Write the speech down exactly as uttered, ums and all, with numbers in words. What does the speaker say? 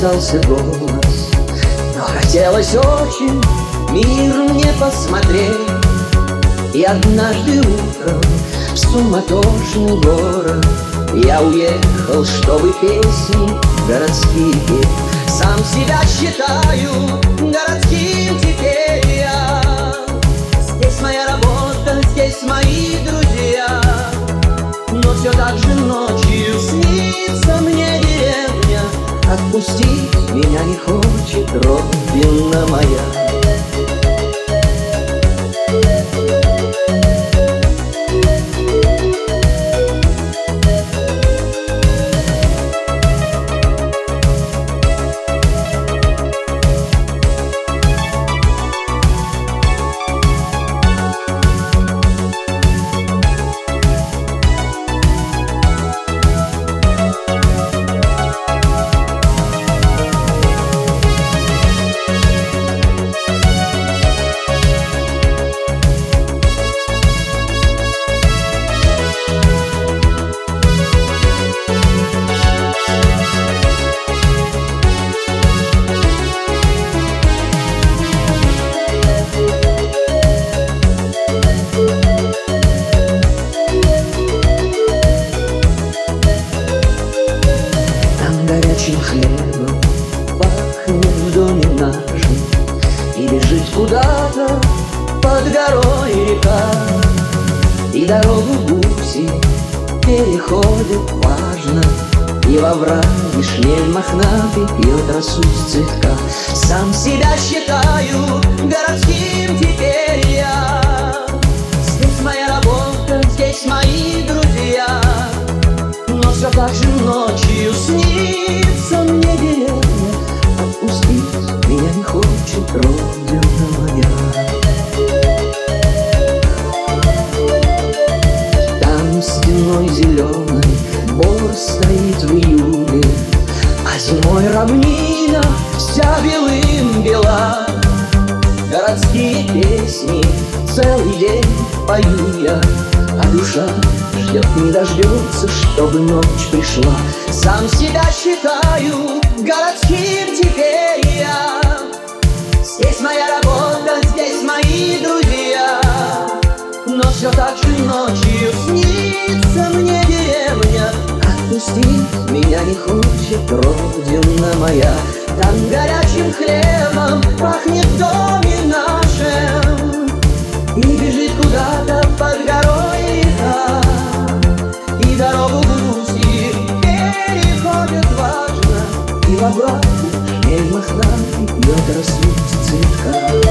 остался голос, но хотелось очень мир мне посмотреть. И однажды утром в суматошный город я уехал, чтобы песни городские петь. Сам себя считаю городским теперь я. Здесь моя работа, здесь мои друзья. Но все так же ночью снится мне деревня. Отпустить меня не хочет родина моя. Горячим хлебом пахнет в доме нашем, и бежит куда-то под горой река. И дорогу гуси переходят важно, и во враге шмель мохнатый пьет росу с цветка. Сам себя считаю городским теперь я. Здесь моя работа, здесь мои друзья. Но все так же ночью снится мне деревня. Отпустить меня не хочет родина моя. Там стеной зеленой бор стоит в июле, а зимой равнина вся белым бела. Городские песни целый день пою я, а душа ждет, не дождется, чтобы ночь пришла. Сам себя считаю городским теперь я. Здесь моя работа, здесь мои друзья. Но все так же ночью снится мне деревня. Отпустить меня не хочет родина моя. Там горячим хлебом пахнет в доме нашем, и бежит куда-то под горой река. И дорогу гуси переходят важно, и во враге шмель мохнатый пьет росу с цветка.